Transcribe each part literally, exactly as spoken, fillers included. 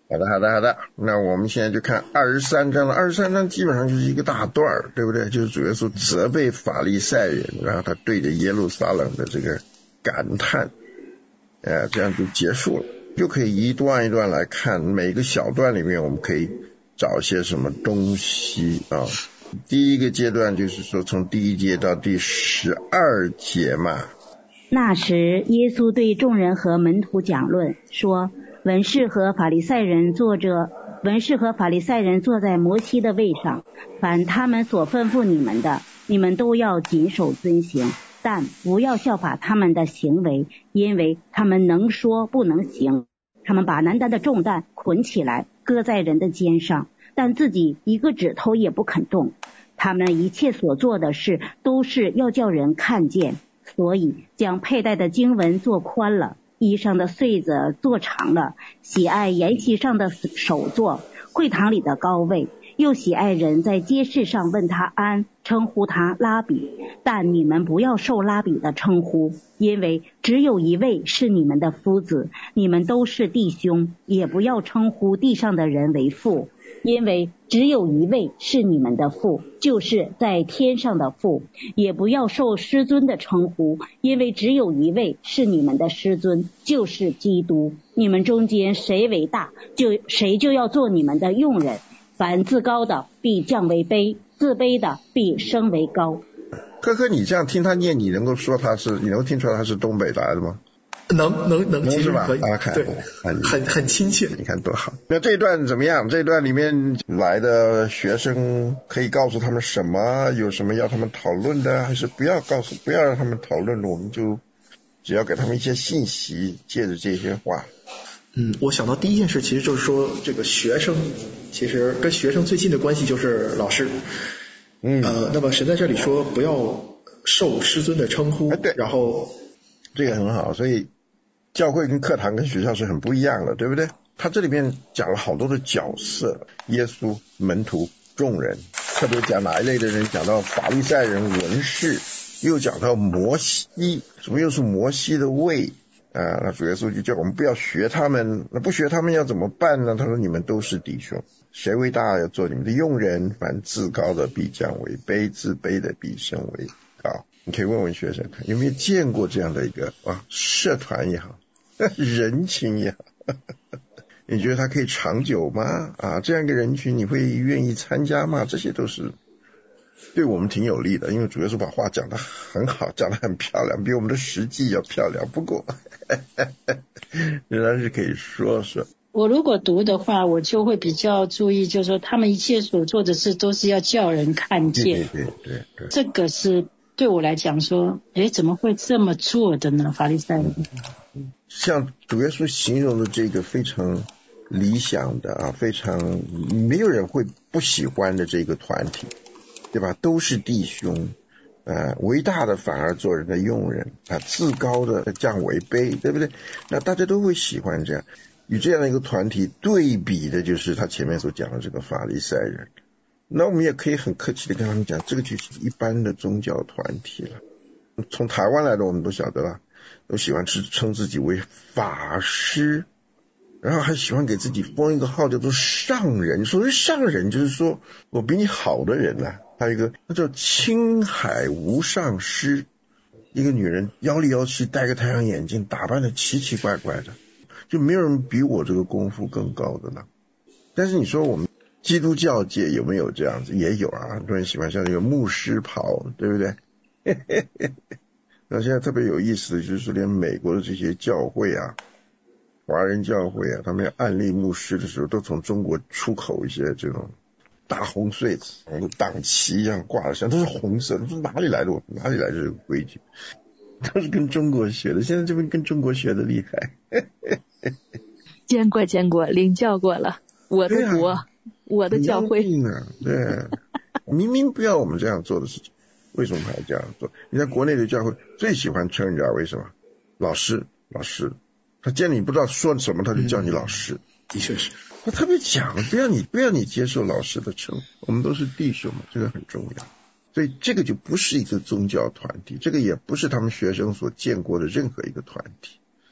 好的，好的，好的。那我们现在就看二十三章了。二十三章基本上就是一个大段儿，对不对？就是主耶稣责备法利赛人，然后他对着耶路撒冷的这个感叹，呃，这样就结束了。就可以一段一段来看，每个小段里面我们可以找些什么东西啊。第一个阶段就是说从第一节到第十二节嘛。 那时耶稣对众人和门徒讲论说，文士和法利赛人坐着文士和法利赛人坐在摩西的位上，凡他们所吩咐你们的，你们都要谨守遵行，但不要效法他们的行为，因为他们能说不能行。他们把难担的重担捆起来，搁在人的肩上，但自己一个指头也不肯动。他们一切所做的事都是要叫人看见，所以将佩戴的经文做宽了，衣裳的穗子做长了，喜爱筵席上的首座，会堂里的高位，又喜爱人在街市上问他安，称呼他拉比。但你们不要受拉比的称呼，因为只有一位是你们的夫子，你们都是弟兄。也不要称呼地上的人为父，因为只有一位是你们的父，就是在天上的父。也不要受师尊的称呼，因为只有一位是你们的师尊，就是基督。你们中间谁为大，就谁就要做你们的用人。凡自高的必降为卑，自卑的必升为高。 科科，你这样听他念，你能够说他是，你能听出来他是东北来的吗？ 能能能，其实可以， 啊， 对，很很亲切。 你看多好。那这一段怎么样？这一段里面来的学生可以告诉他们什么？有什么要他们讨论的？还是不要告诉，不要让他们讨论了？我们就只要给他们一些信息，借着这些话。 嗯，我想到第一件事，其实就是说，这个学生其实跟学生最近的关系就是老师。 嗯， 呃，那么神在这里说不要受师尊的称呼， 哎，对， 然后这个很好，所以教会跟课堂跟学校是很不一样的，对不对？他这里面讲了好多的角色，耶稣、门徒、众人，特别讲哪一类的人，讲到法利赛人、文士，又讲到摩西，什么又是摩西的位啊？那主耶稣就叫我们不要学他们，那不学他们要怎么办呢？他说你们都是弟兄，谁为大要做你们的用人，凡自高的必降为卑，自卑的必升为高。你可以问问学生看有没有见过这样的一个啊社团也好，人群也好，你觉得它可以长久吗？啊，这样一个人群你会愿意参加吗？这些都是对我们挺有利的，因为主耶稣把话讲得很好，讲得很漂亮，比我们的实际要漂亮。不过仍然是可以说说。 我如果读的话，我就会比较注意，就是说他们一切所做的事都是要叫人看见。 对对对对， 这个是对我来讲说，诶，怎么会这么做的呢？法利赛人。 像主耶稣形容的这个非常理想的啊，非常没有人会不喜欢的这个团体，对吧？都是弟兄，呃，为大的反而做人的用人啊，自高的降为卑，对不对？那大家都会喜欢这样。与这样的一个团体对比的就是他前面所讲的这个法利赛人。那我们也可以很客气的跟他们讲，这个就是一般的宗教团体了。从台湾来的我们都晓得了，都喜欢称自己为法师，然后还喜欢给自己封一个号叫做上人。所谓上人就是说我比你好的人啊。还有一个那叫青海无上师，一个女人妖里妖气，戴个太阳眼镜，打扮的奇奇怪怪的，就没有人比我这个功夫更高的了。但是你说我们基督教界有没有这样子？也有啊，很多人喜欢像这个牧师袍，对不对？那现在特别有意思的就是连美国的这些教会啊，华人教会啊，他们要案例牧师的时候都从中国出口一些这种大红穗子，党旗一样挂在上，都是红色的，这哪里来的？哪里来的这个规矩？都是跟中国学的，现在这边跟中国学的厉害。 见过见过，领教过了，我的国、啊、我的教会。 对，明明不要我们这样做的事情，为什么还这样做？你在国内的教会最喜欢称人家为什么？老师，老师。他见你不知道说什么，他就叫你老师。 嗯、的确是。 他特别讲，不要你不要你接受老师的称呼，我们都是弟兄嘛，这个很重要。所以这个就不是一个宗教团体，这个也不是他们学生所见过的任何一个团体。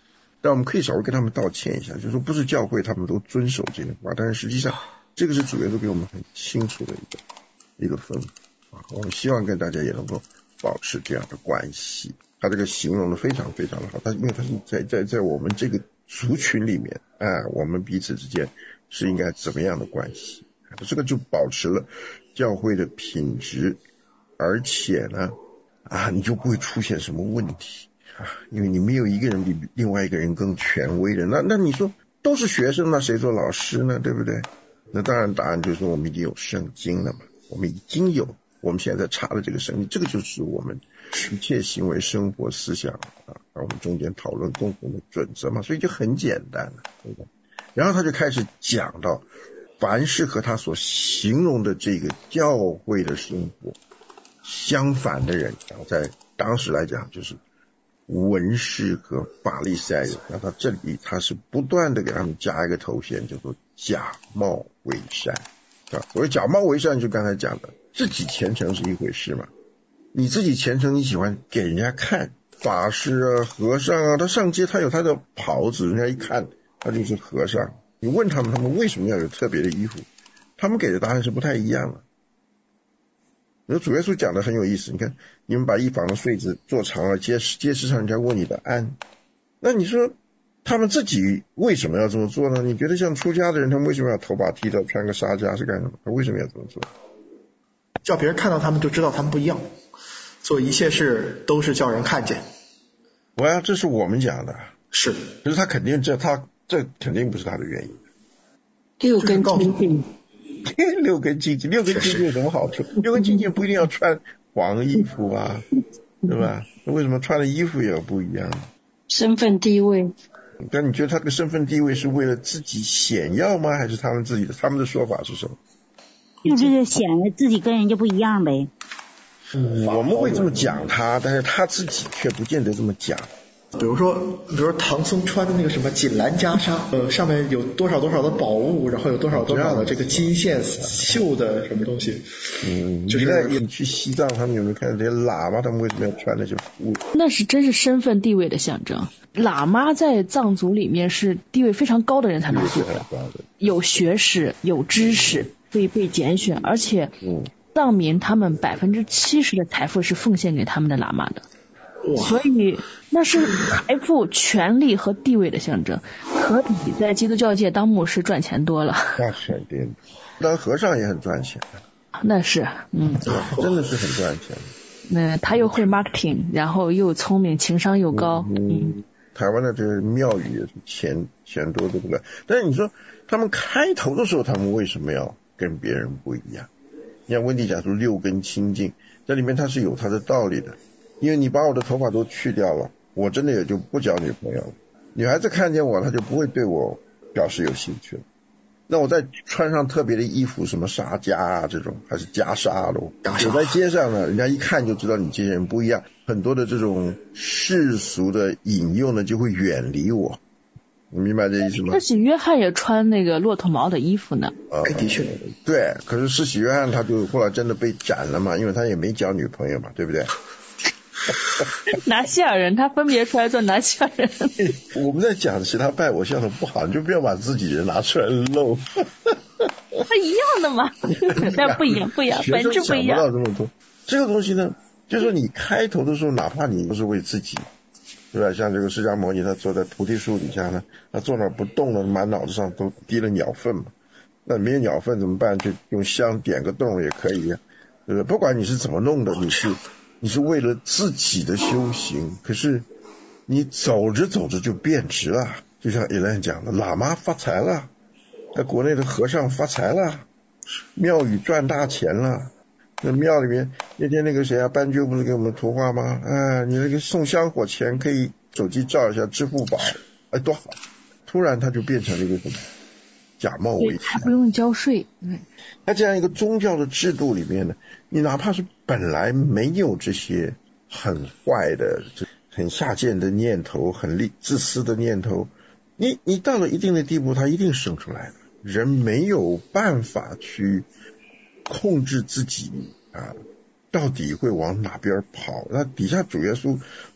但我们可以稍微跟他们道歉一下，就是说不是教会他们都遵守这个话，但是实际上这个是主耶稣给我们很清楚的一个一个吩咐啊。我们希望跟大家也能够保持这样的关系。他这个形容的非常非常的好，他因为他是在在在我们这个族群里面，啊，我们彼此之间是应该怎么样的关系？这个就保持了教会的品质，而且呢，啊，你就不会出现什么问题啊，因为你没有一个人比另外一个人更权威的。那那你说都是学生，那谁做老师呢？对不对？那当然答案就是说我们已经有圣经了嘛，我们已经有。我们现在在查的这个圣经，这个就是我们一切行为、生活、思想啊，我们中间讨论共同的准则嘛，所以就很简单了，对不对？然后他就开始讲到，凡是和他所形容的这个教会的生活相反的人，然后在当时来讲就是文士和法利赛人。那他这里他是不断的给他们加一个头衔，叫做假冒为善啊。所谓假冒为善，就刚才讲的。自己虔诚是一回事嘛，你自己虔诚，你喜欢给人家看，法师啊、和尚啊，他上街他有他的袍子，人家一看他就是和尚。你问他们，他们为什么要有特别的衣服？他们给的答案是不太一样的。你说主耶稣讲的很有意思，你看你们把一房的穗子做长了，街街市上人家问你的安，那你说他们自己为什么要这么做呢？你觉得像出家的人，他们为什么要头发剃掉，穿个纱枷是干什么？他为什么要这么做？ 叫别人看到他们就知道他们不一样，做一切事都是叫人看见。 我呀，这是我们讲的， 是， 可是他肯定这他这肯定不是他的原因。 六根清净， 六根清净，六根清净有什么好处？六根清净不一定要穿黄衣服啊，对吧？为什么穿的衣服也要不一样？ 身份地位。 但你觉得他这个身份地位是为了自己显耀吗？还是他们自己的？他们的说法是什么？ 就是显得自己跟人家不一样呗。 我们会这么讲他，但是他自己却不见得这么讲。 比如说，比如说唐僧穿的那个什么锦兰袈裟，呃，上面有多少多少的宝物，然后有多少多少的这个金线绣的什么东西。 嗯， 就是你去西藏，他们有没有看这些喇嘛？他们为什么要穿那些服务？ 那是真是身份地位的象征。喇嘛在藏族里面是地位非常高的人才能做的，有学识、有知识，所以被拣选。而且，藏民他们百分之七十的财富是奉献给他们的喇嘛的。所以那是财富、权力和地位的象征，可比在基督教界当牧师赚钱多了。 那肯定，当和尚也很赚钱。 那是，嗯， 真的是很赚钱。 那他又会 marketing， 然后又聪明，情商又高。嗯， 嗯台湾的这个庙宇也是钱钱多，对不对？但是你说他们开头的时候，他们为什么要跟别人不一样？你看温蒂讲说六根清净，这里面它是有它的道理的。因为你把我的头发都去掉了，我真的也就不交女朋友了。女孩子看见我，她就不会对我表示有兴趣了。那我再穿上特别的衣服，什么纱枷啊这种，还是袈裟咯，走在街上呢，人家一看就知道你这些人不一样。很多的这种世俗的引诱呢，就会远离我。你明白这意思吗？ 施洗约翰也穿那个骆驼毛的衣服呢。 啊， 的确， 对。可是施洗约翰他就后来真的被斩了嘛，因为他也没交女朋友嘛，对不对？ 拿西尔人，他分别出来做拿西尔人。 我们在讲其他拜偶像的不好，你就不要把自己人拿出来露。 他一样的嘛，但不一样，不一样，本质不一样。 想不到这么多，这个东西呢，就是说你开头的时候，哪怕你不是为自己，对吧？像这个释迦牟尼，他坐在菩提树底下呢，他坐那儿不动了，满脑子上都滴了鸟粪嘛。那没有鸟粪怎么办？就用香点个洞也可以，对不对？不管你是怎么弄的，你是。你是为了自己的修行，可是你走着走着就变质了。就像伊兰讲的，喇嘛发财了，在国内的和尚发财了，庙宇赚大钱了。那庙里面那天那个谁啊，斑鸠不是给我们图画吗？哎，你那个送香火钱可以手机照一下支付宝，哎，多好！突然他就变成了一个什么假冒伪善， 还不用交税。对， 在这样一个宗教的制度里面呢，你哪怕是本来没有这些很坏的、很下贱的念头、很自私的念头，你你到了一定的地步，它一定生出来的。人没有办法去控制自己啊，到底会往哪边跑？那底下主耶稣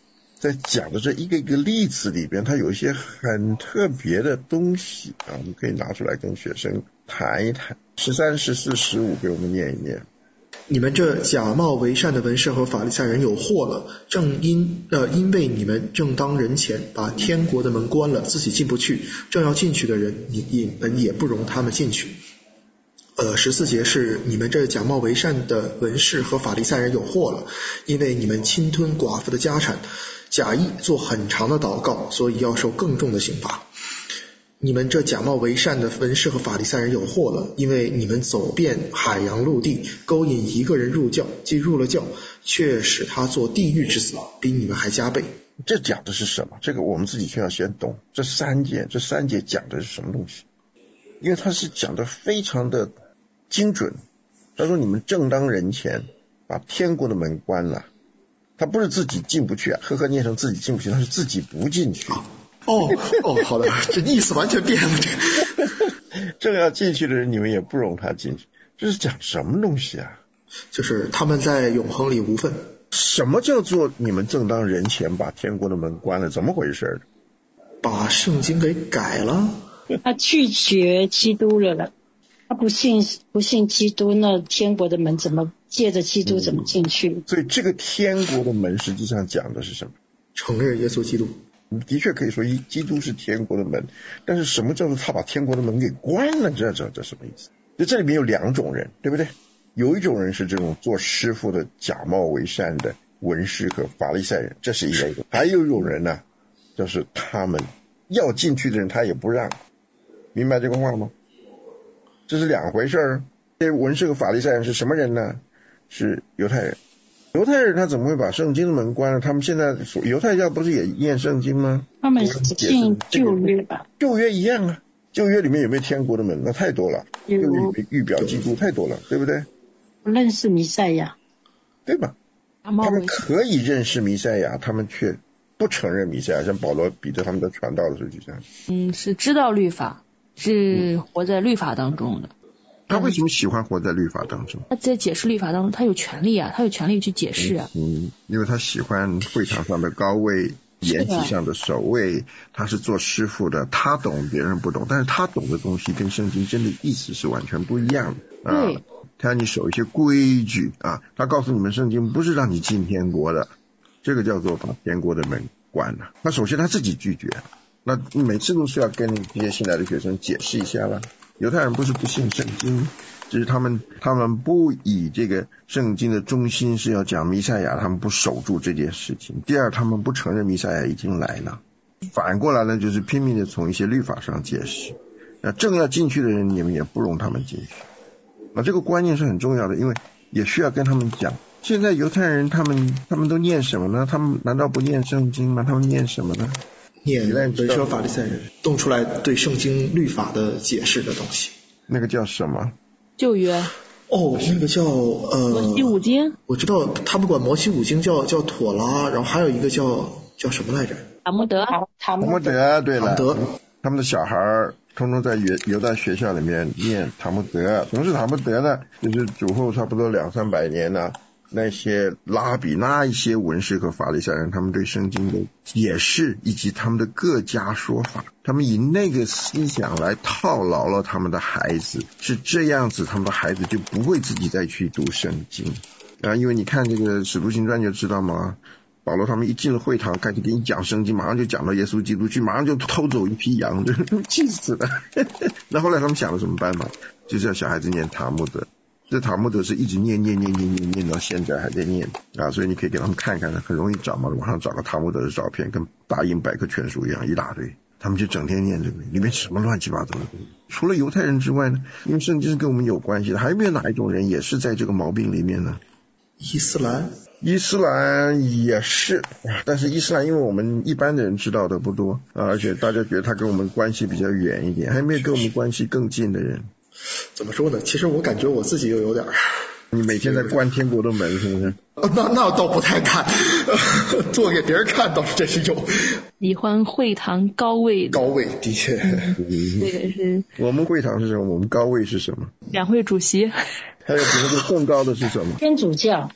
在讲的这一个一个例子里边，它有一些很特别的东西啊，我们可以拿出来跟学生谈一谈。十三、十四、十五给我们念一念。 你们这假冒为善的文士和法利赛人有祸了，正因呃因为你们正当人前，把天国的门关了，自己进不去，正要进去的人，你你们也不容他们进去。呃，十四节是你们这假冒为善的文士和法利赛人有祸了，因为你们侵吞寡妇的家产，假意做很长的祷告，所以要受更重的刑罚。你们这假冒为善的文士和法利赛人有祸了，因为你们走遍海洋陆地，勾引一个人入教，既入了教，却使他做地狱之子，比你们还加倍。 这讲的是什么？这个我们自己需要先懂。这三节，这三节讲的是什么东西？因为他是讲的非常的精准。他说你们正当人前，把天国的门关了。他不是自己进不去啊，呵呵念成自己进不去，他是自己不进去。 哦哦，好的，这意思完全变了。这个正要进去的人，你们也不容他进去，这是讲什么东西啊？ 就是他们在永恒里无份。 什么叫做你们正当人前把天国的门关了？怎么回事？ 把圣经给改了？ 他拒绝基督了了，他不信不信基督，那天国的门怎么借着基督怎么进去？ 嗯、所以这个天国的门实际上讲的是什么？ 承认耶稣基督。 的确可以说基督是天国的门，但是什么叫做他把天国的门给关了？这这这什么意思？就这里面有两种人，对不对？有一种人是这种做师傅的假冒为善的文士和法利赛人，这是一类的。还有一种人呢，就是他们要进去的人他也不让，明白这个话吗？这是两回事儿。这些文士和法利赛人是什么人呢？是犹太人。犹太人他怎么会把圣经的门关了？他们现在犹太教不是也念圣经吗？ 他们信旧约吧？ 旧约一样啊，旧约里面有没有天国的门？那太多了，旧约里面预表基督太多了，对不对？ 不认识弥赛亚， 对吧？他们可以认识弥赛亚，他们却不承认弥赛亚，像保罗、彼得他们在传道的时候就这样。 嗯，是知道律法，是活在律法当中的。 他为什么喜欢活在律法当中？ 他在解释律法当中，他有权利啊，他有权利去解释啊。 嗯，因为他喜欢会场上的高位，言体上的首位，他是做师傅的，他懂别人不懂，但是他懂的东西跟圣经真的意思是完全不一样的。啊、 对， 他让你守一些规矩啊，他告诉你们圣经不是让你进天国的，这个叫做把天国的门关了。那首先他自己拒绝，那每次都是要跟这些新来的学生解释一下了。犹太人不是不信圣经，只是他们他们不以这个圣经的中心是要讲弥赛亚，他们不守住这件事情。第二，他们不承认弥赛亚已经来了。反过来呢，就是拼命的从一些律法上解释。那正要进去的人，你们也不容他们进去。那这个观念是很重要的，因为也需要跟他们讲。现在犹太人他们他们都念什么呢？他们难道不念圣经吗？他们念什么呢？ 念文士和法利赛人动出来对圣经律法的解释的东西， 那个叫什么？ 旧约。 哦，那个叫呃摩西五经。 我知道他们管摩西五经叫叫妥拉，然后还有一个叫叫什么来着？ 塔木德。 塔木德，对了， 塔木德。 他们的小孩通通在犹犹太学校里面念塔木德。什么是塔木德呢？就是主后差不多两三百年呢。那些拉比那一些文士和法利赛人，他们对圣经的解释以及他们的各家说法，他们以那个思想来套牢了他们的孩子，是这样子，他们的孩子就不会自己再去读圣经啊。因为你看这个使徒行传就知道嘛，保罗他们一进了会堂，开始给你讲圣经，马上就讲到耶稣基督去，马上就偷走一批羊，气死了。那后来他们想了什么办法？就是要小孩子念塔木德。这塔木德是一直念念念念念念到现在还在念啊，所以你可以给他们看看，很容易找嘛，网上找个塔木德的照片，跟大英百科全书一样一大堆，他们就整天念这个，里面什么乱七八糟的。除了犹太人之外呢，因为圣经是跟我们有关系的，还有没有哪一种人也是在这个毛病里面呢？ 伊斯兰。 伊斯兰也是，但是伊斯兰因为我们一般的人知道的不多啊，而且大家觉得他跟我们关系比较远一点，还有没有跟我们关系更近的人？ 怎么说呢？其实我感觉我自己又有点儿。 你每天在关天国的门是不是？ 哦，那那倒不太看，做给别人看倒是真是有。 喜欢会堂高位的。 高位的确。 这个是。 我们会堂是什么？我们高位是什么？ 两会主席。 还有比如说更高的是什么？ 天主教。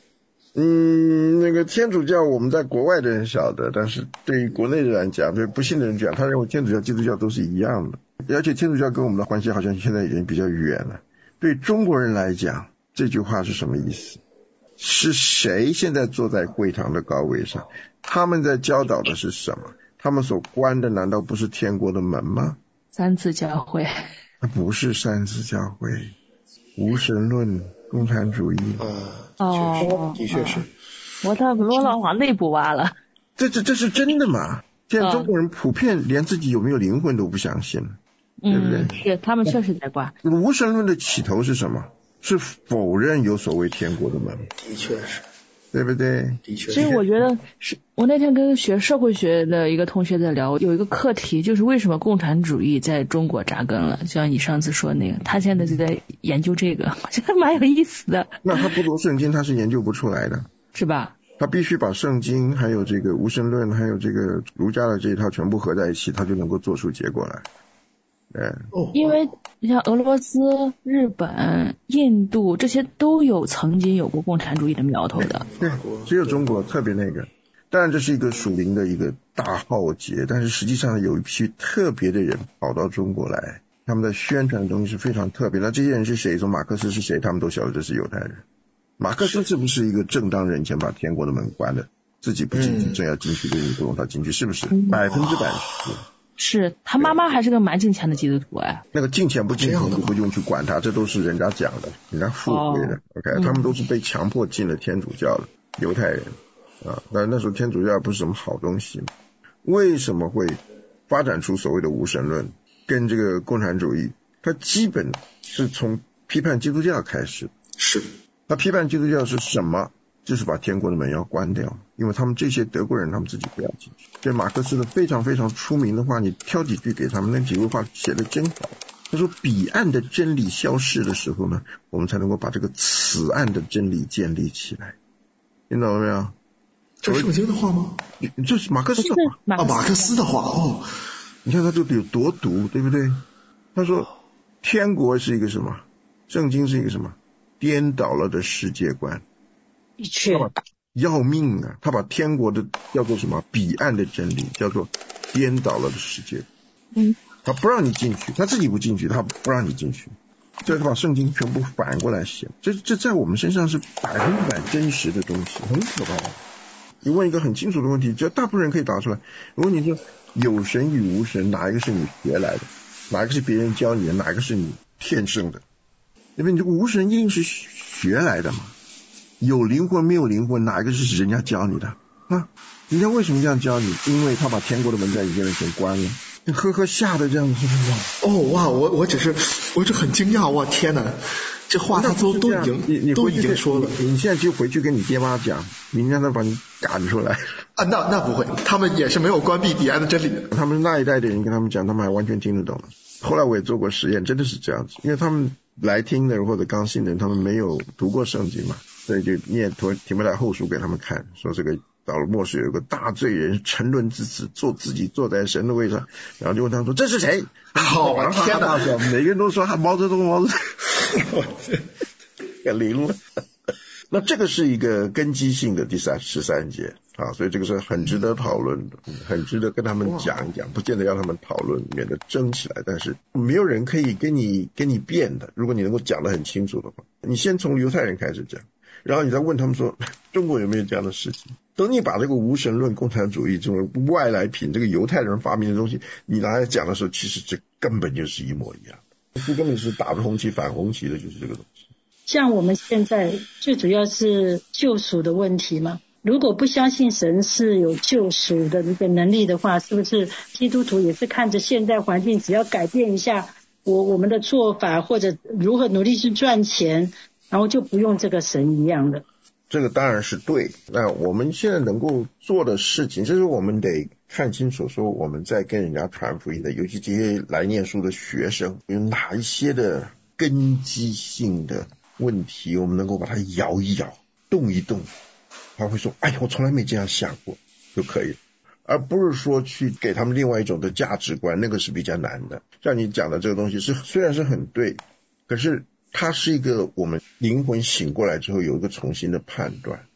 嗯，那个天主教我们在国外的人晓得，但是对于国内的人讲，对不信的人讲，他认为天主教基督教都是一样的，而且天主教跟我们的关系好像现在已经比较远了。对中国人来讲，这句话是什么意思？是谁现在坐在会堂的高位上？他们在教导的是什么？他们所关的难道不是天国的门吗？ 三次教会。 不是三次教会，无神论，共产主义。 啊， 哦， 的确是。 我到罗老往内部挖了。 这这这是真的吗？现在中国人普遍连自己有没有灵魂都不相信了， 嗯、 对不对？ 是，他们确实在挂。 无神论的起头是什么？是否认有所谓天国的门。 的确是。 对不对？ 的确。 所以我觉得是，我那天跟学社会学的一个同学在聊，有一个课题就是为什么共产主义在中国扎根了，就像你上次说那个，他现在就在研究这个，我觉得蛮有意思的。 那他不读圣经他是研究不出来的， 是吧？ 他必须把圣经还有这个无神论还有这个儒家的这一套全部合在一起，他就能够做出结果来。 哦， 因为像俄罗斯、日本、印度这些都有曾经有过共产主义的苗头的。 对，只有中国特别那个。当然这是一个属灵的一个大浩劫，但是实际上有一批特别的人跑到中国来，他们的宣传的东西是非常特别。那这些人是谁？从马克思是谁？他们都晓得这是犹太人。马克思是不是一个正当人前把天国的门关了，自己不进去，正要进去的人不容他进去，是不是？百分之百是。 是他妈妈还是个蛮敬虔的基督徒哎， 那个敬虔不敬虔就不用去管他，这都是人家讲的，人家附会的。哦、OK，、嗯、他们都是被强迫进了天主教的犹太人啊。但那时候天主教不是什么好东西，为什么会发展出所谓的无神论跟这个共产主义？它基本是从批判基督教开始。 是。 那批判基督教是什么？就是把天国的门要关掉，因为他们这些德国人他们自己不要进去。这马克思的非常非常出名的话，你挑几句给他们，那几句话写得真好。他说彼岸的真理消逝的时候呢，我们才能够把这个此岸的真理建立起来。你懂了没有？ 这是圣经的话吗？ 这是马克思的话啊，马克思的话哦。 你看他这个有多毒，对不对？他说天国是一个什么？圣经是一个什么？颠倒了的世界观。 的确要命啊，他把天国的叫做什么彼岸的真理叫做颠倒了的世界。 嗯， 他不让你进去，他自己不进去，他不让你进去，这他把圣经全部反过来写，这这在我们身上是百分之百真实的东西，很可怕的。你问一个很清楚的问题，只要大部分人可以答出来。如果你说有神与无神，哪一个是你学来的，哪一个是别人教你的，哪一个是你天生的？因为你这个无神一定是学来的嘛。有灵魂没有灵魂，哪一个是人家教你的啊？人家为什么这样教你？因为他把天国的门在你面前关了，你呵呵吓得这样子。 哦哇，我我只是我只很惊讶，哇天哪，这话他都都已经你你都已经说了。 你现在就回去跟你爹妈讲，明天他把你赶出来啊？那那不会，他们也是没有关闭彼岸的真理的。 他们那一代的人跟他们讲，他们还完全听得懂了。后来我也做过实验，真的是这样子，因为他们来听的人或者刚信的人，他们没有读过圣经嘛。所以就念提摩太后书给他们看，说这个到了末世有个大罪人沉沦至死，做自己坐在神的位上，然后就问他们说这是谁？ 好啊，天哪！ 每个人都说他毛泽东，毛泽东，给灵了。那这个是一个根基性的第三十三节啊，所以这个是很值得讨论的，很值得跟他们讲一讲，不见得要他们讨论，免得争起来。但是没有人可以跟你跟你辩的，如果你能够讲得很清楚的话，你先从犹太人开始讲。然后你再问他们说中国有没有这样的事情，等你把这个无神论共产主义这种外来品，这个犹太人发明的东西你拿来讲的时候，其实这根本就是一模一样的，这根本是打着红旗反红旗的，就是这个东西。 像我们现在最主要是救赎的问题嘛，如果不相信神是有救赎的一个能力的话，是不是基督徒也是看着现在环境，只要改变一下我我们的做法，或者如何努力去赚钱，然后就不用这个神一样的？ 这个当然是对。那我们现在能够做的事情，就是我们得看清楚说我们在跟人家传福音的，尤其这些来念书的学生，有哪一些的根基性的问题，我们能够把它摇一摇，动一动，他会说哎呀我从来没这样想过就可以了，而不是说去给他们另外一种的价值观，那个是比较难的。像你讲的这个东西是虽然是很对，可是它是一个我们灵魂醒过来之后有一个重新的判断，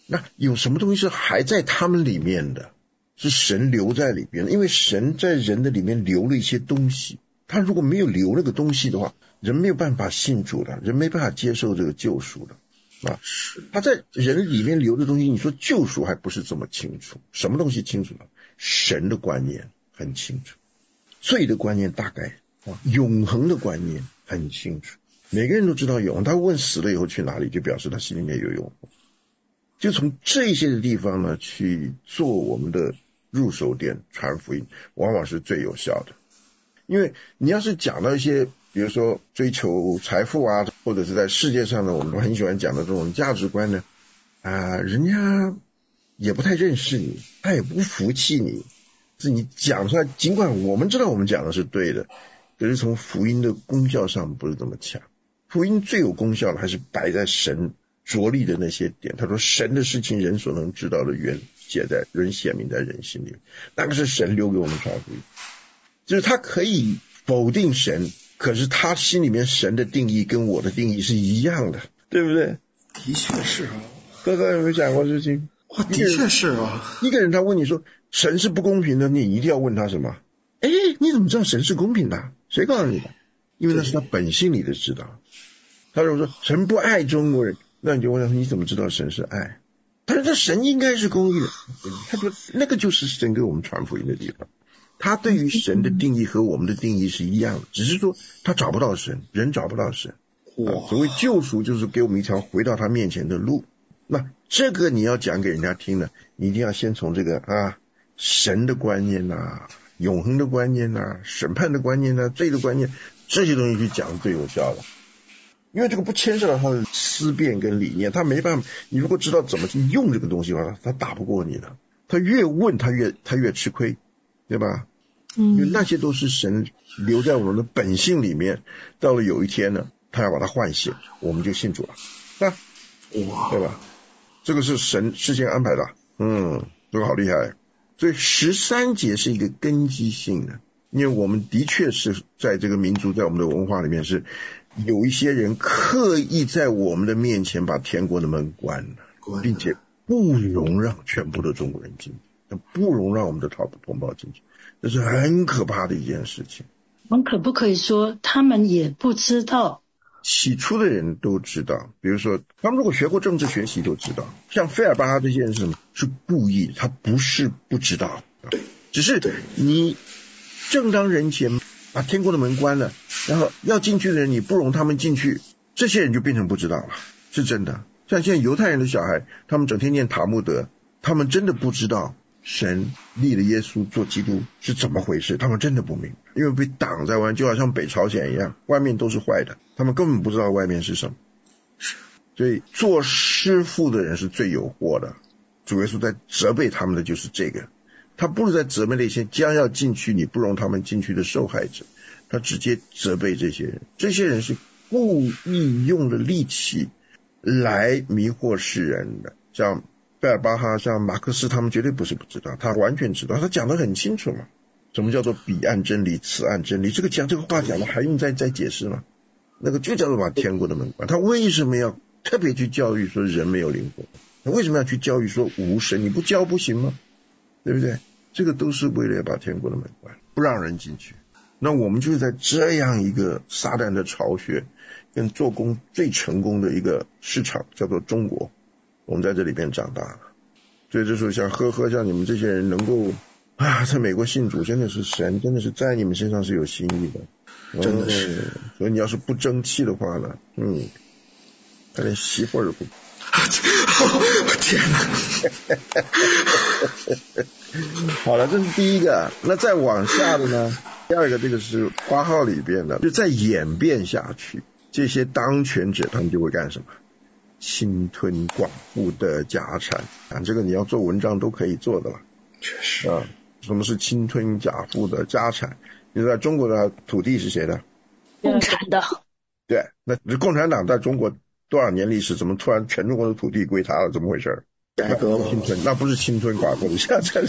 那有什么东西是还在他们里面的，是神留在里边的？因为神在人的里面留了一些东西，他如果没有留那个东西的话，人没有办法信主的，人没办法接受这个救赎的啊。他在人里面留的东西，你说救赎还不是这么清楚，什么东西清楚呢？神的观念很清楚，罪的观念大概啊，永恒的观念很清楚。每个人都知道永恒，他问死了以后去哪里，就表示他心里面有永恒。就从这些的地方呢去做我们的入手点，传福音往往是最有效的。因为你要是讲到一些比如说追求财富啊，或者是在世界上呢我们都很喜欢讲的这种价值观呢啊，人家也不太认识你，他也不服气你，是你讲出来，尽管我们知道我们讲的是对的，可是从福音的功效上不是这么强。福音最有功效的还是摆在神着力的那些点。他说神的事情人所能知道的原写在人显明在人心里，那个是神留给我们传福音。就是他可以否定神，可是他心里面神的定义跟我的定义是一样的，对不对？ 的确是啊。 哥哥有没有讲过事情？ 哇，的确是啊。 一个人他问你说神是不公平的，你一定要问他什么？哎，你怎么知道神是公平的？谁告诉你的？因为那是他本性里的知道。他如果说神不爱中国人，那你就问他你怎么知道神是爱？他说这神应该是公义的。他说那个就是神给我们传福音的地方。他对于神的定义和我们的定义是一样的，只是说他找不到神，人找不到神。啊、所谓救赎就是给我们一条回到他面前的路。那这个你要讲给人家听呢，你一定要先从这个啊神的观念啊、永恒的观念啊、审判的观念啊、罪的观念，这些东西去讲最有效的。因为这个不牵涉到他的思辨跟理念，他没办法，你如果知道怎么去用这个东西的话，他打不过你的。他越问他越他越吃亏，对吧？嗯，因为那些都是神留在我们的本性里面，到了有一天呢，他要把它唤醒，我们就信主了，啊，对吧？这个是神事先安排的，嗯，这个好厉害。所以十三节是一个根基性的，因为我们的确是在这个民族，在我们的文化里面是有一些人刻意在我们的面前把天国的门关了，并且不容让全部的中国人进去，不容让我们的同胞进去，这是很可怕的一件事情。 我们可不可以说他们也不知道？ 起初的人都知道，比如说他们如果学过政治学习都知道，像费尔巴哈这些人是什么？是故意，他不是不知道，只是你正当人前把天国的门关了，然后要进去的人你不容他们进去，这些人就变成不知道了，是真的。像现在犹太人的小孩，他们整天念塔木德，他们真的不知道神立了耶稣做基督是怎么回事，他们真的不明白，因为被挡在外面，就好像北朝鲜一样，外面都是坏的，他们根本不知道外面是什么。所以做师傅的人是最有祸的，主耶稣在责备他们的就是这个，他不是在责备那些将要进去你不容他们进去的受害者，他直接责备这些人，这些人是故意用的力气来迷惑世人的。像贝尔巴哈、像马克思他们绝对不是不知道，他完全知道，他讲得很清楚嘛。什么叫做彼岸真理此岸真理，这个讲这个话讲的还用再再解释吗？那个就叫做把天国的门关。他为什么要特别去教育说人没有灵魂？他为什么要去教育说无神？你不教不行吗？对不对？这个都是为了要把天国的门关，不让人进去。那我们就是在这样一个撒旦的巢穴跟做工最成功的一个市场，叫做中国，我们在这里边长大了。所以这时候像呵呵像你们这些人能够啊，在美国信主，真的是神真的是在你们身上是有心意的，真的是、嗯、所以你要是不争气的话呢，嗯，他连媳妇儿都不天哪好了，这是第一个。那再往下的呢，第二个这个是八号里边的，就再演变下去，这些当权者他们就会干什么？侵吞寡妇的家产啊，这个你要做文章都可以做的了。 确实啊，什么是侵吞寡妇的家产？你知道中国的土地是谁的？ 共产党。 对，那共产党在中国多少年历史，怎么突然全中国的土地归他了？怎么回事？ 改革了， 侵吞，那不是侵吞寡妇的家产。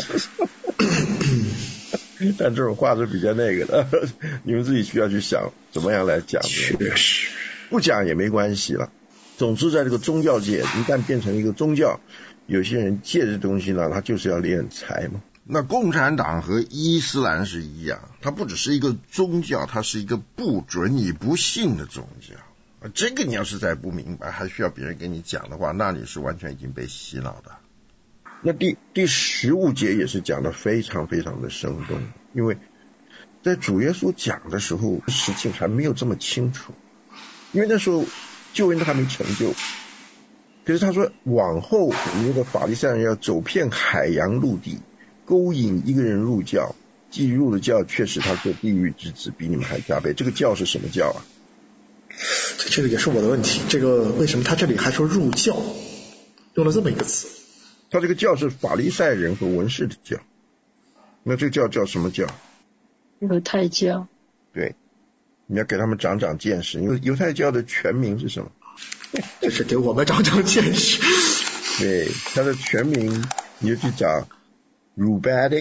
但这种话是比较那个的，你们自己需要去想怎么样来讲。 确实， 不讲也没关系了。总之，在这个宗教界，一旦变成一个宗教， 有些人借这东西呢，他就是要敛财嘛。那共产党和伊斯兰是一样，它不只是一个宗教，它是一个不准你不信的宗教。这个你要是再不明白，还需要别人给你讲的话，那你是完全已经被洗脑的。那第第十五节也是讲的非常非常的生动，因为在主耶稣讲的时候，事情还没有这么清楚，因为那时候救恩都还没成就。可是他说，往后那个法利赛人要走遍海洋陆地，勾引一个人入教，既入了教，却使他做地狱之子，比你们还加倍。这个教是什么教啊？ 这个也是我的问题，这个为什么他这里还说入教，用了这么一个词？ 他这个教是法利赛人和文士的教，那这个教叫什么教？ 犹太教。 对，你要给他们长长见识，因为犹太教的全名是什么？ 就是给我们长长见识。 对，它的全名你就去找 Rabbinic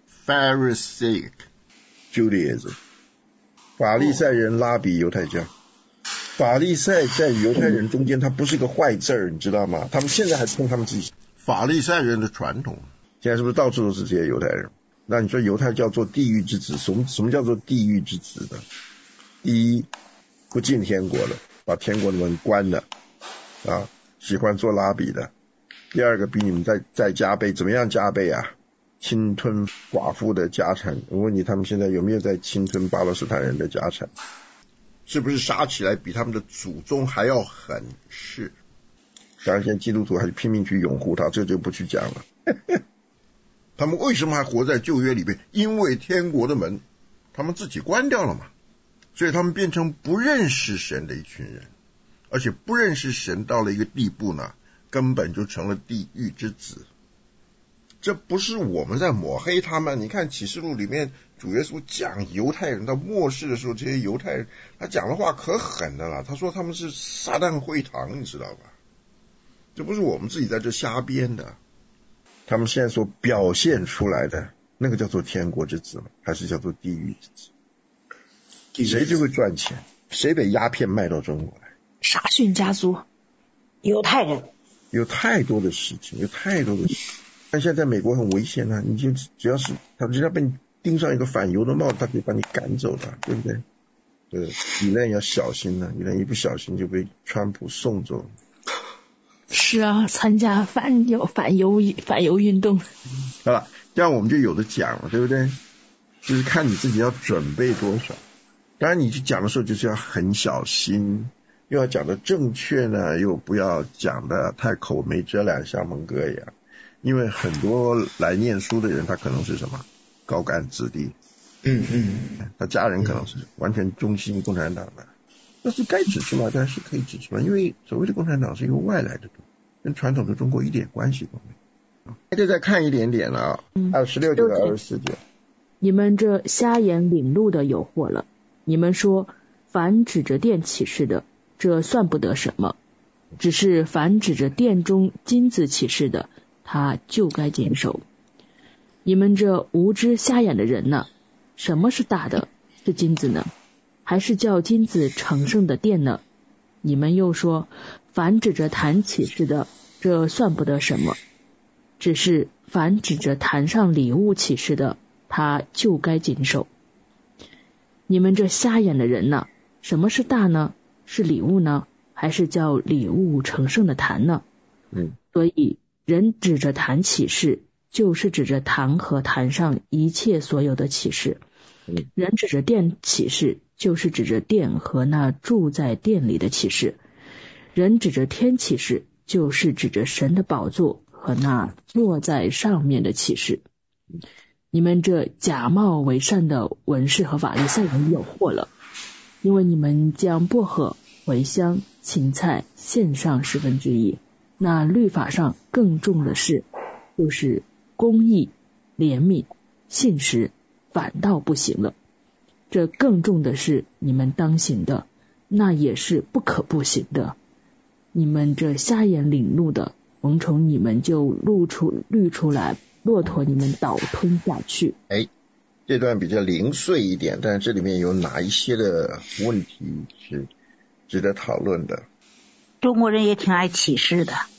Pharisaic Judaism， 法利赛人拉比犹太教。法利赛在犹太人中间，它不是个坏字儿，你知道吗？他们现在还称他们自己法利赛人的传统。现在是不是到处都是这些犹太人？那你说犹太教做地狱之子，什么什么叫做地狱之子呢？第一，不进天国了，把天国的门关了啊，喜欢做拉比的。第二个，比你们再再加倍，怎么样加倍啊？侵吞寡妇的家产。我问你，他们现在有没有在侵吞巴勒斯坦人的家产？是不是杀起来比他们的祖宗还要狠？是。当然现在基督徒还是拼命去拥护他，这就不去讲了。他们为什么还活在旧约里面？因为天国的门他们自己关掉了嘛，所以他们变成不认识神的一群人，而且不认识神到了一个地步呢，根本就成了地狱之子。这不是我们在抹黑他们，你看启示录里面主耶稣讲犹太人到末世的时候，这些犹太人他讲的话可狠的了，他说他们是撒旦会堂，你知道吧？这不是我们自己在这瞎编的。他们现在所表现出来的那个叫做天国之子吗？还是叫做地狱之子？谁就会赚钱？谁把鸦片卖到中国来？ 沙逊家族， 犹太人。 有太多的事情，有太多的事情。但现在在美国很危险啊，你就只要是他只要被你盯上一个反犹的帽子，他可以把你赶走的，对不对？对，你那要小心了，你那一不小心就被川普送走了。 是啊，参加反犹反犹反犹运动。 好了，这样我们就有的讲了，对不对？就是看你自己要准备多少。当然你去讲的时候就是要很小心，又要讲的正确呢，又不要讲的太口没遮拦，像蒙哥一样。因为很多来念书的人，他可能是什么高干子弟， 嗯嗯， 他家人可能是完全忠心共产党的。那是该指出来，但是可以指出来，因为所谓的共产党是一个外来的东西，跟传统的中国一点关系都没有。大家再看一点点了啊，二十六节到二十四节。 你们这瞎眼领路的有祸了！你们说，凡指着殿起誓的，这算不得什么；只是凡指着殿中金子起誓的，他就该谨守。你们这无知瞎眼的人呢？什么是大的？是金子呢？还是叫金子成圣的殿呢？你们又说，凡指着坛起誓的，这算不得什么；只是凡指着坛上礼物起誓的，他就该谨守。你们这瞎眼的人呢？什么是大呢？是礼物呢？还是叫礼物成圣的坛呢？ 嗯， 所以人指着坛起誓，就是指着坛和坛上一切所有的起誓；人指着殿起誓，就是指着殿和那住在殿里的起誓；人指着天起誓，就是指着神的宝座和那坐在上面的起誓。你们这假冒为善的文士和法利赛人有祸了，因为你们将薄荷、茴香、芹菜献上十分之一，那律法上更重的事，就是公义、怜悯、信实，反倒不行了。这更重的是你们当行的，那也是不可不行的。你们这瞎眼领路的，蒙从你们就露出滤出来，骆驼你们倒吞下去。 哎，这段比较零碎一点，但是这里面有哪一些的问题是值得讨论的？ 中国人也挺爱起誓的。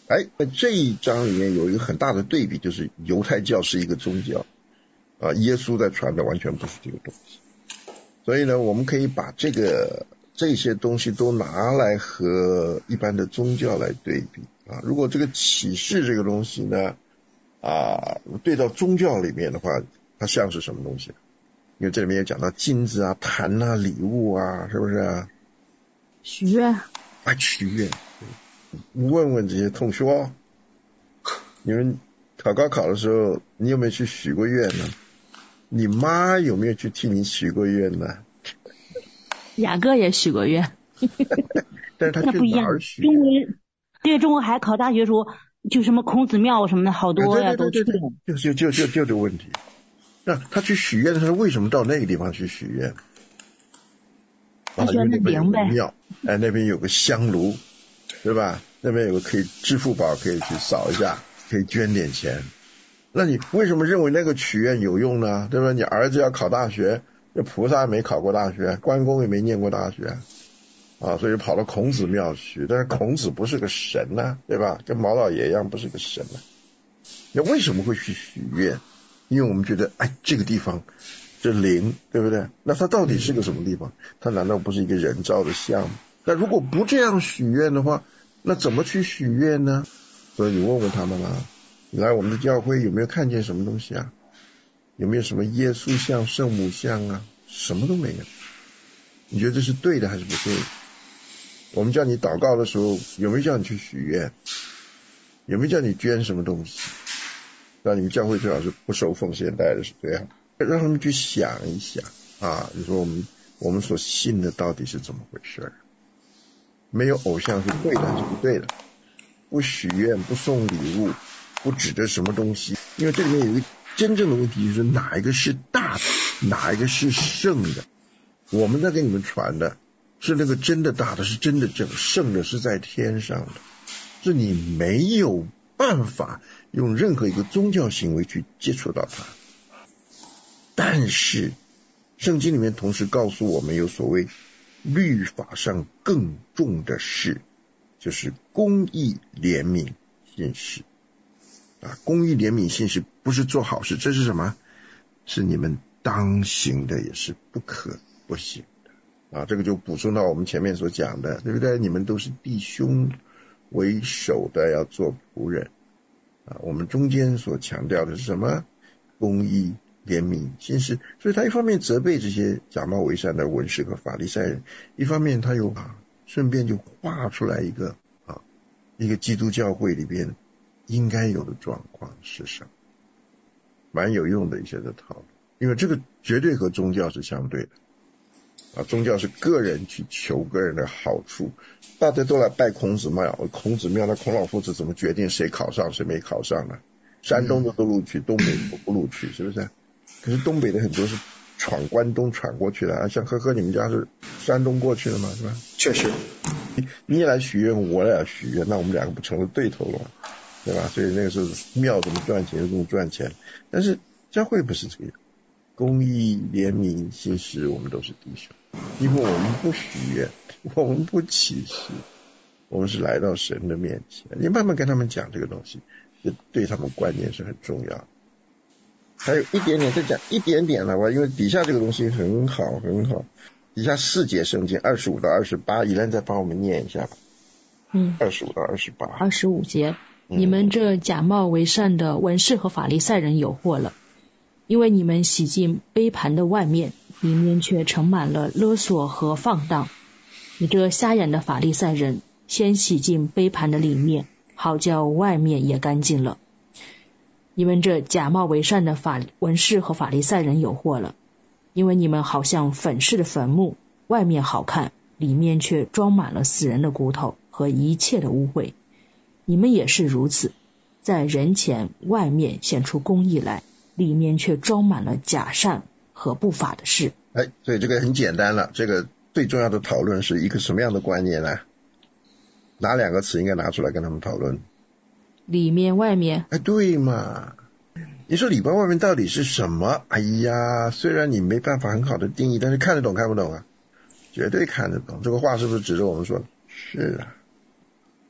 哎，这一章里面有一个很大的对比，就是犹太教是一个宗教啊，耶稣在传的完全不是这个东西。所以呢，我们可以把这个这些东西都拿来和一般的宗教来对比啊。如果这个启示这个东西呢啊，对到宗教里面的话，它像是什么东西？因为这里面有讲到金子啊、坛啊、礼物啊，是不是啊？ 许愿啊，许愿。问问这些同学哦，你们考高考的时候，你有没有去许过愿呢？你妈有没有去替你许过愿呢？ 雅各也许过愿， 但是他去哪儿许？ 中国对中国还考大学时候，就什么孔子庙什么的好多呀， 都去了。就就就就就这个问题。那他去许愿的时候，为什么到那个地方去许愿？ 他觉得灵呗。 庙，哎，那边有个香炉，对吧？那边有个可以支付宝可以去扫一下，可以捐点钱。那你为什么认为那个许愿有用呢？对吧？你儿子要考大学，这菩萨没考过大学，关公也没念过大学啊，所以跑到孔子庙去。但是孔子不是个神呐、啊，对吧？跟毛老爷一样，不是个神呐、啊。那为什么会去许愿？因为我们觉得，哎，这个地方这灵，对不对？那它到底是个什么地方？它难道不是一个人造的像吗？那如果不这样许愿的话，那怎么去许愿呢？所以你问问他们啊，你来我们的教会有没有看见什么东西啊？有没有什么耶稣像、圣母像啊？什么都没有。你觉得这是对的还是不对的？我们叫你祷告的时候，有没有叫你去许愿？有没有叫你捐什么东西？那你们教会最好是不收奉献袋的是这样，让他们去想一想啊，你说我们我们所信的到底是怎么回事？没有偶像是对的还是不对的？不许愿，不送礼物，不指着什么东西，因为这里面有一个真正的问题，就是哪一个是大的，哪一个是圣的。我们在给你们传的是那个真的大的，是真的正，圣的是在天上的，是你没有办法用任何一个宗教行为去接触到它。但是圣经里面同时告诉我们，有所谓律法上更重的事，就是公义、怜悯、信实啊。公义、怜悯、信实不是做好事，这是什么？是你们当行的，也是不可不行的啊。这个就补充到我们前面所讲的，对不对？你们都是弟兄为首的，要做仆人啊。我们中间所强调的是什么？公义、怜悯、信实。所以他一方面责备这些假冒为善的文士和法利赛人，一方面他又啊顺便就画出来一个啊一个基督教会里边应该有的状况是什么，蛮有用的一些的讨论。因为这个绝对和宗教是相对的啊，宗教是个人去求个人的好处，大家都来拜孔子庙，孔子庙那孔老夫子怎么决定谁考上谁没考上呢？山东的都录取，东北的不录取，是不是？可是东北的很多是闯关东闯过去的啊，像呵呵你们家是山东过去的嘛，是吧？ 确实， 你你也来许愿，我也来许愿，那我们两个不成了对头了嘛，对吧？所以那个时候庙怎么赚钱就怎么赚钱，但是教会不是这样，公义、怜悯、信实，我们都是弟兄，因为我们不许愿，我们不启示，我们是来到神的面前，你慢慢跟他们讲这个东西，这对他们观念是很重要的。还有一点点，再讲一点点了吧，因为底下这个东西很好很好。底下四节圣经二十五到二十八，依然再帮我们念一下吧。 嗯， 二十五到二十八。 二十五节，你们这假冒为善的文士和法利赛人有祸了，因为你们洗净杯盘的外面，里面却盛满了勒索和放荡。你这瞎眼的法利赛人，先洗净杯盘的里面，好叫外面也干净了。你们这假冒为善的法文士和法利赛人有祸了，因为你们好像粉饰的坟墓，外面好看，里面却装满了死人的骨头和一切的污秽。你们也是如此，在人前外面显出公义来，里面却装满了假善和不法的事。 哎，所以这个很简单了，这个最重要的讨论是一个什么样的观念呢？哪两个词应该拿出来跟他们讨论？ 里面外面。 哎，对嘛，你说里边外面到底是什么？哎呀，虽然你没办法很好的定义，但是看得懂看不懂啊？绝对看得懂。这个话是不是指着我们说？是啊，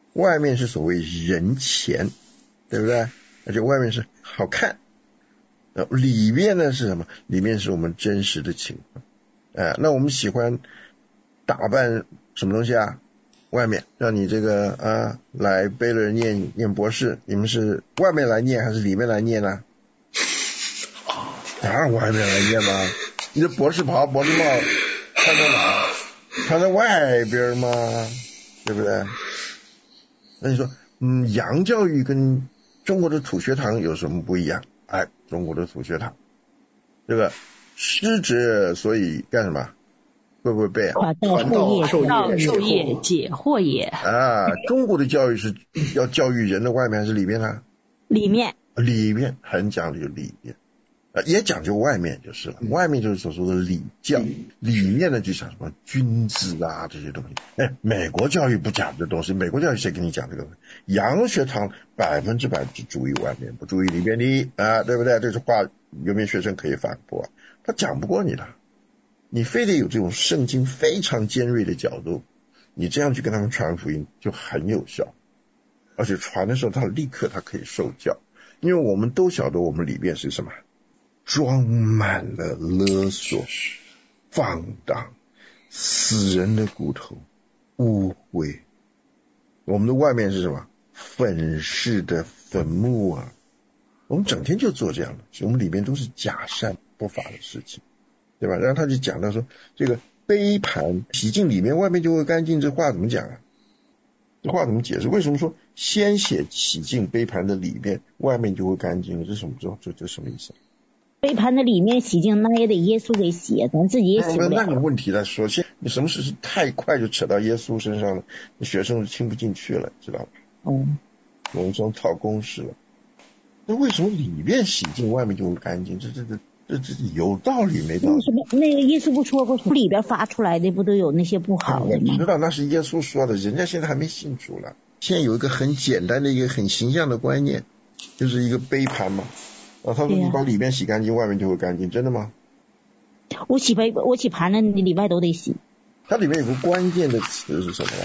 外面是所谓人前，对不对？而且外面是好看，呃，里面呢是什么？里面是我们真实的情况。哎、呃，那我们喜欢打扮什么东西啊？外面让你这个啊来贝勒念念博士，你们是外面来念还是里面来念呢？当然外面来念嘛。你的博士袍、博士帽穿在哪？穿在外边嘛，对不对？那你说，嗯，洋教育跟中国的土学堂有什么不一样？哎，中国的土学堂，这个师者，所以干什么？会不会背啊？ 传道授业授业解惑也啊！中国的教育是要教育人的外面还是里面呢？ 里面， 里面很讲究里面，呃，也讲究外面就是了。外面就是所说的礼教，里面呢就讲什么君子啊这些东西。哎，美国教育不讲这东西，美国教育谁跟你讲这个？洋学堂百分之百只注意外面，不注意里面的啊，对不对？这句话有没有学生可以反驳？他讲不过你的。你非得有这种圣经非常尖锐的角度，你这样去跟他们传福音就很有效，而且传的时候他立刻他可以受教，因为我们都晓得我们里面是什么，装满了勒索、放荡、死人的骨头、污秽。我们的外面是什么？粉饰的坟墓啊！我们整天就做这样的，我们里面都是假善不法的事情。对吧？然后他就讲到说，这个杯盘洗净里面，外面就会干净，这话怎么讲啊？这话怎么解释？为什么说先写洗净杯盘的里面，外面就会干净？这什么？这这这什么意思？ 杯盘的里面洗净，那也得耶稣给洗，咱自己也洗不了。 那个问题来说，现你什么事是太快就扯到耶稣身上了，学生就听不进去了，知道吧？ 嗯， 浓妆套公式了。那为什么里面洗净，外面就会干净？这这这。这这有道理没道理？ 什么？那个耶稣不说过，从里边发出来的不都有那些不好的吗？ 我知道那是耶稣说的，人家现在还没信主了。现在有一个很简单的一个很形象的观念，就是一个杯盘嘛。啊，他说你把里面洗干净，外面就会干净，真的吗？ 我洗杯，我洗盘了，你里外都得洗。 它里面有个关键的词是什么呢？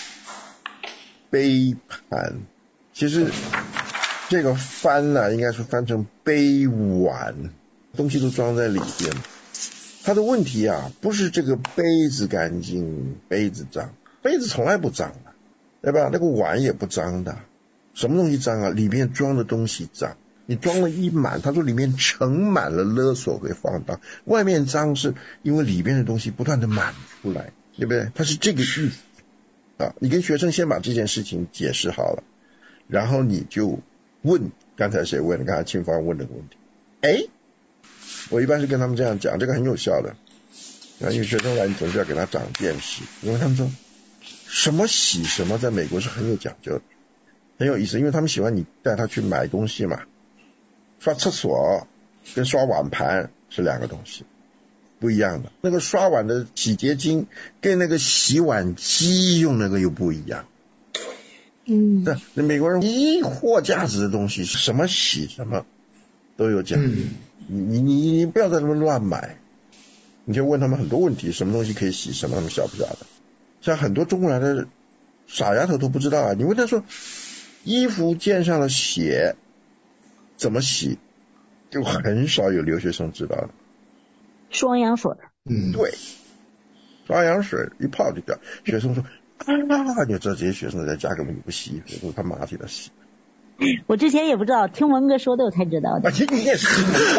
杯盘。其实这个翻呢、啊，应该是翻成杯碗。东西都装在里边，他的问题啊，不是这个杯子干净，杯子脏，杯子从来不脏的，对吧？那个碗也不脏的，什么东西脏啊？里面装的东西脏，你装了一满，他说里面盛满了勒索和放荡，外面脏是因为里面的东西不断的满出来，对不对？他是这个意思啊。你跟学生先把这件事情解释好了，然后你就问刚才谁问的？刚才庆芳问的问题，哎。我一般是跟他们这样讲，这个很有效的。因为学生来，你总是要给他长见识，因为他们说什么洗什么，在美国是很有讲究的，很有意思。因为他们喜欢你带他去买东西嘛，刷厕所跟刷碗盘是两个东西，不一样的。那个刷碗的洗洁精跟那个洗碗机用那个又不一样。 嗯， 那美国人一货架子的东西，什么洗什么都有讲究。嗯你你你你不要在那边乱买，你就问他们很多问题，什么东西可以洗，什么他们晓不晓得？像很多中国来的傻丫头都不知道啊。你问他说，衣服溅上了血怎么洗，就很少有留学生知道的。 双氧水， 嗯， 对，双氧水一泡就掉。学生说啊，你知道这些学生在家根本就不洗衣服，都是他妈替他洗。 我之前也不知道，听文哥说的我才知道的。 而且你也是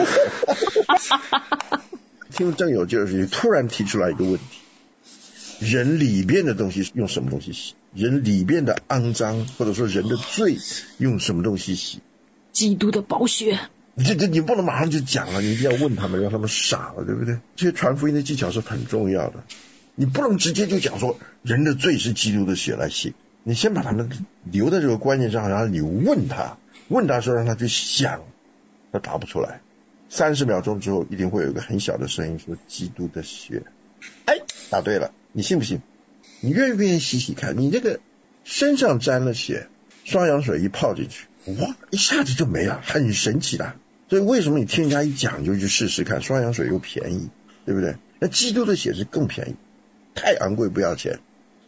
听郑有就是突然提出来一个问题：人里边的东西用什么东西洗？人里边的肮脏或者说人的罪用什么东西洗？ 基督的宝血。 这这你不能马上就讲了，你一定要问他们，让他们傻了，对不对？这些传福音的技巧是很重要的，你不能直接就讲说人的罪是基督的血来洗。你先把他们留在这个观念上，然后你问他，问他说让他去想，他答不出来。三十秒钟之后，一定会有一个很小的声音说：“基督的血。”哎，答对了，你信不信？你愿不愿意洗洗看？你这个身上沾了血，双氧水一泡进去，哇，一下子就没了，很神奇的。所以为什么你听人家一讲就去试试看？双氧水又便宜，对不对？那基督的血是更便宜，太昂贵不要钱。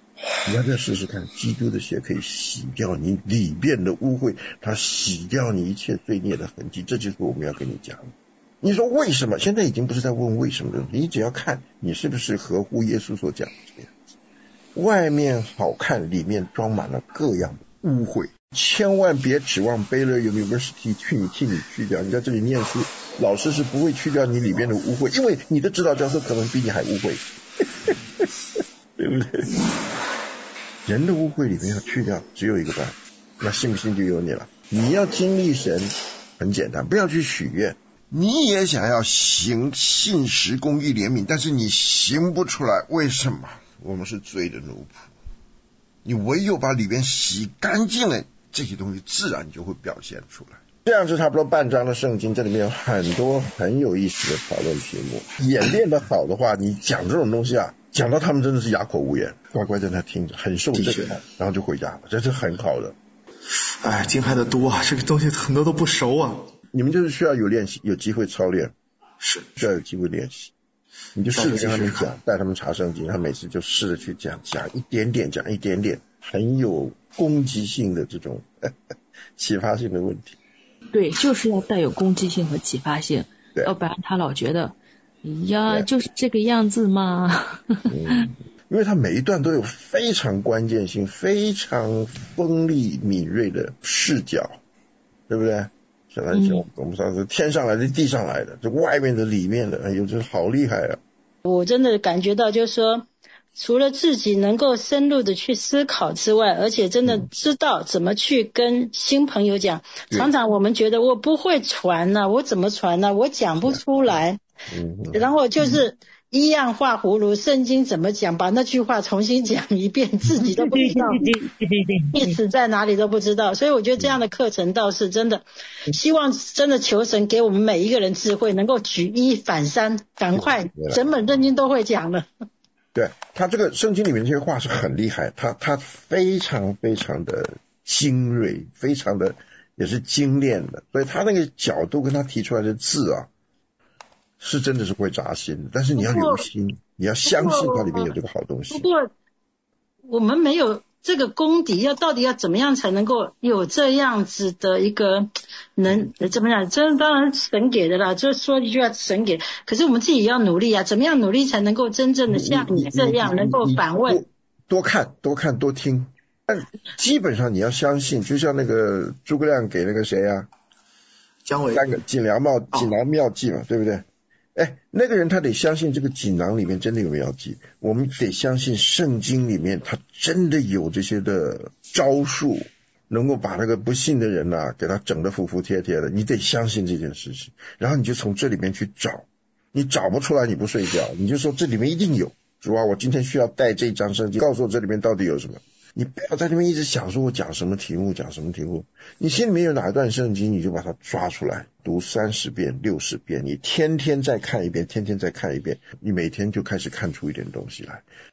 你要再试试看，基督的血可以洗掉你里边的污秽，它洗掉你一切罪孽的痕迹，这就是我们要跟你讲的。你说为什么？现在已经不是在问为什么的问题，你只要看你是不是合乎耶稣所讲的这样子。外面好看，里面装满了各样的污秽，千万别指望 Baylor University 去你替你去掉。你在这里念书，老师是不会去掉你里面的污秽，因为你的指导教授可能比你还污秽，对不对？人的污秽里面要去掉，只有一个办法，那信不信就由你了。你要经历神，很简单，不要去许愿。你也想要行信实公义怜悯，但是你行不出来，为什么？我们是罪的奴仆，你唯有把里边洗干净了，这些东西自然就会表现出来。这样是差不多半章的圣经，这里面有很多很有意思的讨论题目。演练的好的话，你讲这种东西啊，讲到他们真的是哑口无言，乖乖在那听着，很受震撼，然后就回家了，这是很好的。 哎，经还得多啊，这个东西很多都不熟啊。你们就是需要有练习，有机会操练， 是需要有机会练习。你就试着跟他们讲，带他们查圣经，他每次就试着去讲，讲一点点，讲一点点，很有攻击性的这种呵呵启发性的问题。 对，就是要带有攻击性和启发性，要不然他老觉得呀就是这个样子嘛。 嗯，因为他每一段都有非常关键性、非常锋利敏锐的视角，对不对？像来讲，我们上次天上来的、地上来的，这外面的、里面的，哎呦，这好厉害啊！ 我真的感觉到，就是说，除了自己能够深入的去思考之外，而且真的知道怎么去跟新朋友讲。嗯、常常我们觉得我不会传呢、啊，我怎么传呢、啊？我讲不出来。嗯，然后就是一样画葫芦，圣经怎么讲，把那句话重新讲一遍，自己都不知道意思在哪里都不知道。所以我觉得这样的课程倒是真的，希望真的求神给我们每一个人智慧，能够举一反三，赶快整本圣经都会讲了。 对，他这个圣经里面这些话是很厉害，他他非常非常的精锐，非常的也是精炼的，所以他那个角度跟他提出来的字啊，是真的是会扎心的，但是你要留心，你要相信它里面有这个好东西。 不过我们没有这个功底，要到底要怎么样才能够有这样子的一个能怎么样？这当然神给的啦，就说一句话神给，可是我们自己也要努力啊，怎么样努力才能够真正的像你这样能够反问？ 多看多看多听，但基本上你要相信，就像那个诸葛亮给那个谁啊， 姜维三个锦囊妙锦囊妙计嘛，对不对？哎，那个人他得相信这个锦囊里面真的有妙计，我们得相信圣经里面他真的有这些的招数，能够把那个不信的人啊给他整得服服帖帖的，你得相信这件事情，然后你就从这里面去找，你找不出来你不睡觉，你就说这里面一定有，主啊，我今天需要带这张圣经，告诉我这里面到底有什么。你不要在那边一直想说我讲什么题目讲什么题目，你心里面有哪一段圣经你就把它抓出来，读三十遍六十遍，你天天再看一遍，天天再看一遍，你每天就开始看出一点东西来。